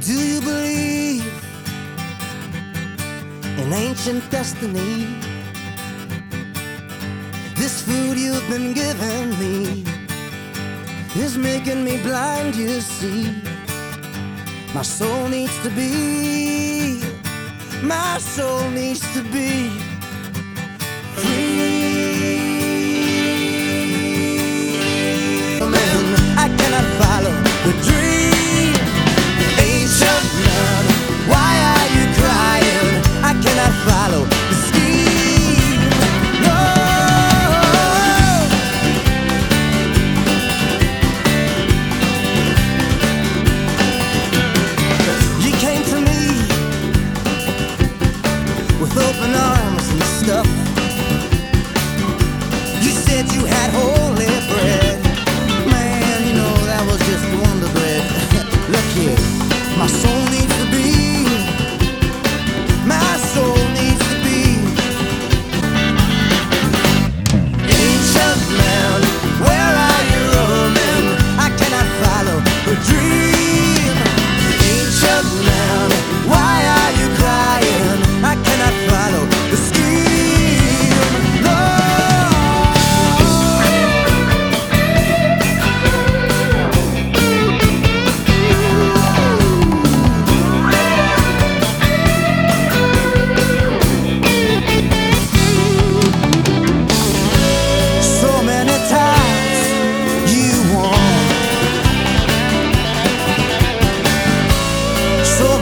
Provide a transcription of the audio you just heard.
Do you believe in ancient destiny? This food you've been giving me is making me blind, you see. My soul needs to be, my soul needs to be free. Man, I cannot follow the dream. Ancient man, why are you crying? I cannot follow the scheme. No. You came to me with open arms and stuff. You said you had holy bread. Man, you know that was just Wonder Bread. Look here, my soul needs to be